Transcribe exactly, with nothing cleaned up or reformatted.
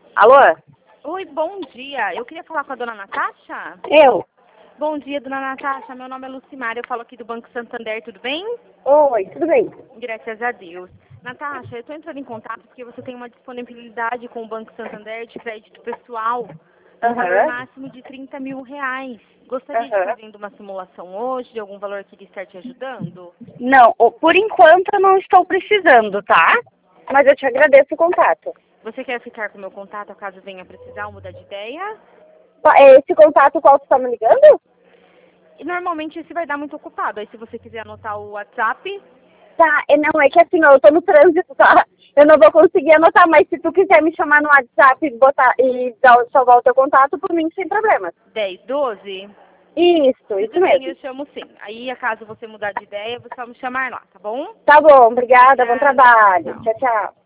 Alô? Oi, bom dia. Eu queria falar com a dona Natasha. Eu? Bom dia, dona Natasha. Meu nome é Lucimar. Eu falo aqui do Banco Santander. Tudo bem? Oi, tudo bem? Graças a Deus. Natasha, eu estou entrando em contato porque você tem uma disponibilidade com o Banco Santander de crédito pessoal no valor Aham. máximo de trinta mil reais. Gostaria de Aham. fazer uma simulação hoje de algum valor que iria estar te ajudando? Não, o- por enquanto eu não estou precisando, tá? Mas eu te agradeço o contato. Você quer ficar com o meu contato caso venha precisar ou mudar de ideia? Pa- é Esse contato qual você está me ligando? E normalmente esse vai dar muito ocupado. Aí se você quiser anotar o WhatsApp, Tá, é, não, é que assim, ó, eu tô no trânsito, tá? Eu não vou conseguir anotar, mas se tu quiser me chamar no WhatsApp e, botar, e dar, salvar o teu contato, por mim, sem problema. dez, doze. Isso, isso Tudo bem, mesmo. eu chamo sim. Aí, caso você mudar de ideia, você só me chamar lá, tá bom? Tá bom, obrigada, bom Obrigada. trabalho. Tchau. Tchau, tchau.